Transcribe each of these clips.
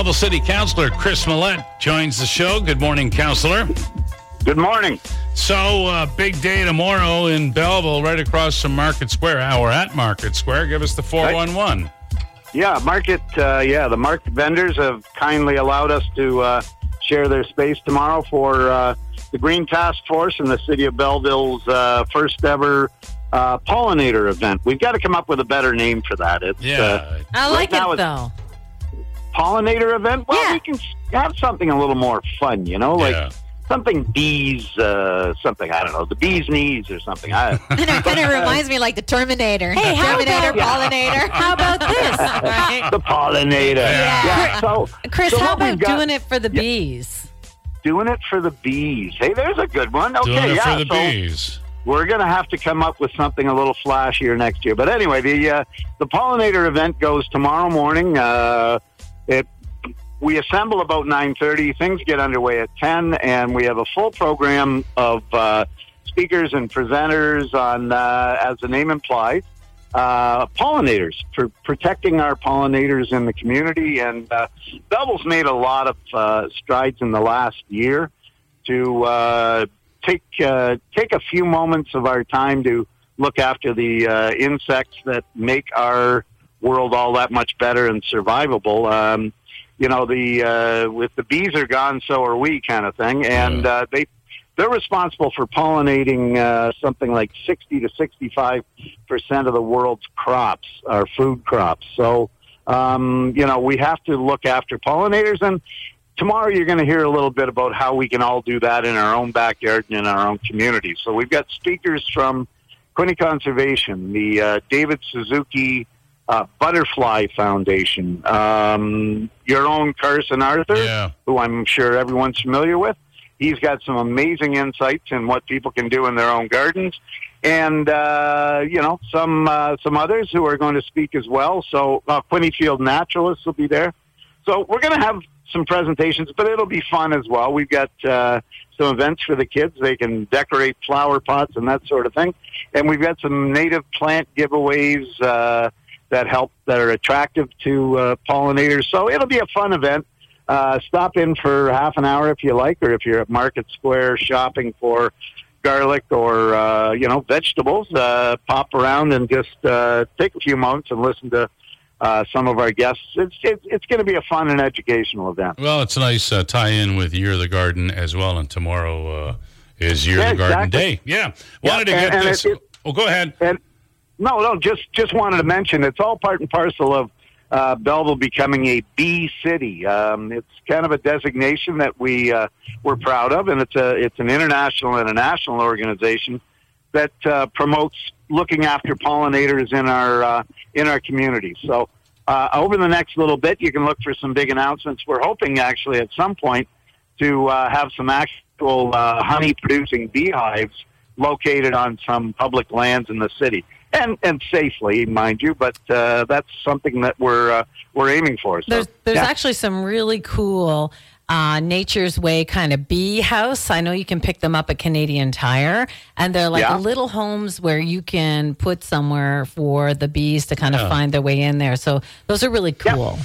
Belleville City Councilor Chris Millette joins the show. Good morning, Councilor. Good morning. So, big day tomorrow in Belleville, right across from Market Square. We're at Market Square. Give us the 411. Yeah, the market vendors have kindly allowed us to share their space tomorrow for the Green Task Force and the City of Belleville's first ever pollinator event. We've got to come up with a better name for that. I like it, though. Pollinator event? Well, Yeah. we can have something a little more fun, like something bees, something, I don't know, the bee's knees or something. And it kind of reminds me like the Terminator. Hey, how Terminator, about- pollinator. How about this? Right? The pollinator. Yeah. So, Chris, so how what we've about got- doing it for the bees? Doing it for the bees. Hey, there's a good one. Okay, Doing it yeah. for the bees. We're going to have to come up with something a little flashier next year. But anyway, the pollinator event goes tomorrow morning. We assemble about 9:30. Things get underway at 10, and we have a full program of speakers and presenters on, as the name implies, pollinators, for protecting our pollinators in the community. And Belleville's made a lot of strides in the last year to take a few moments of our time to look after the insects that make our world all that much better and survivable. With the bees are gone, so are we, kind of thing. And they're responsible for pollinating something like 60 to 65% of the world's crops, our food crops. So, we have to look after pollinators. And tomorrow you're going to hear a little bit about how we can all do that in our own backyard and in our own community. So we've got speakers from Quinte Conservation, the David Suzuki Butterfly Foundation, your own Carson Arthur, who I'm sure everyone's familiar with. He's got some amazing insights in what people can do in their own gardens. And, some others who are going to speak as well. So Quinte Field Naturalists will be there. So we're going to have some presentations, but it'll be fun as well. We've got some events for the kids. They can decorate flower pots and that sort of thing. And we've got some native plant giveaways that are attractive to pollinators. So it'll be a fun event. Stop in for half an hour if you like, or if you're at Market Square shopping for garlic or, vegetables, pop around and just take a few moments and listen to some of our guests. It's going to be a fun and educational event. Well, it's a nice tie-in with Year of the Garden as well, and tomorrow is Year of the Garden Day. Yeah, wanted to get this. Go ahead. No, just wanted to mention it's all part and parcel of Belleville becoming a bee city. It's kind of a designation that we're proud of, and it's an international and a national organization that promotes looking after pollinators in our community. So over the next little bit, you can look for some big announcements. We're hoping actually at some point to have some actual honey-producing beehives located on some public lands in the city. And safely, mind you, but that's something that we're aiming for. So, there's actually some really cool Nature's Way kind of bee house. I know you can pick them up at Canadian Tire, and they're like little homes where you can put somewhere for the bees to kind of find their way in there. So those are really cool.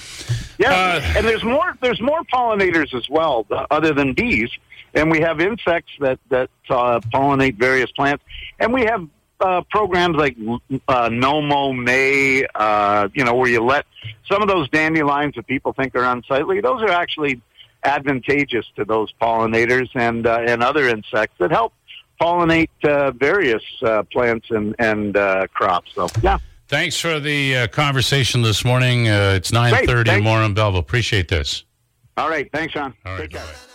And there's more pollinators as well, other than bees. And we have insects that pollinate various plants, and we have programs like Nomo May, where you let some of those dandelions that people think are unsightly, those are actually advantageous to those pollinators and other insects that help pollinate various plants and crops. So, Thanks for the conversation this morning. It's 9:30 more in Belleville. Appreciate this. All right. Thanks, Sean. All right. Take care. Bye-bye.